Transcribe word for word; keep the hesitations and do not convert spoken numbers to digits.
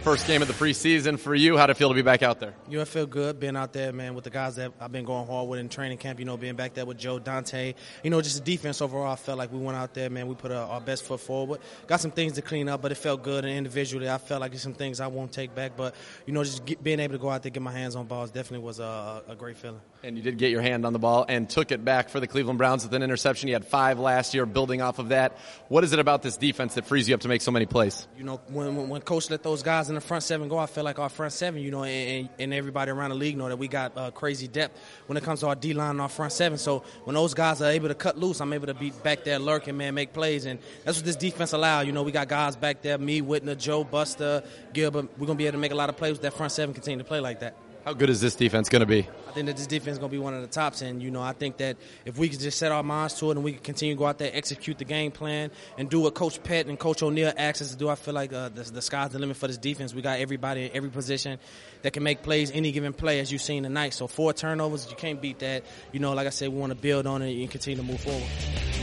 first game of the preseason for you. How'd it feel to be back out there? You know, it feel good being out there, man, with the guys that I've been going hard with in training camp. You know, being back there with Joe, Dante. You know, just the defense overall, I felt like we went out there, man. We put our, our best foot forward. Got some things to clean up, but it felt good. And individually, I felt like there's some things I won't take back. But, you know, just get, being able to go out there, get my hands on balls definitely was a, a great feeling. And you did get your hand on the ball and took it back for the Cleveland Browns with an interception. You had five last year, building off of that. What is it about this defense that frees you up to make so many plays? You know, when when, when Coach let those guys in the front seven go, I feel like our front seven, you know, and, and everybody around the league know that we got uh, crazy depth when it comes to our D-line and our front seven. So when those guys are able to cut loose, I'm able to be back there lurking, man, make plays. And that's what this defense allows. You know, we got guys back there, me, Whitner, Joe, Buster, Gilbert. We're going to be able to make a lot of plays with that front seven, continue to play like that. How good is this defense going to be? I think that this defense is going to be one of the tops, and, you know, I think that if we can just set our minds to it and we can continue to go out there, execute the game plan, and do what Coach Pett and Coach O'Neal asks us to do, I feel like uh, the, the sky's the limit for this defense. We got everybody in every position that can make plays any given play, as you've seen tonight. So four turnovers, you can't beat that. You know, like I said, we want to build on it and continue to move forward.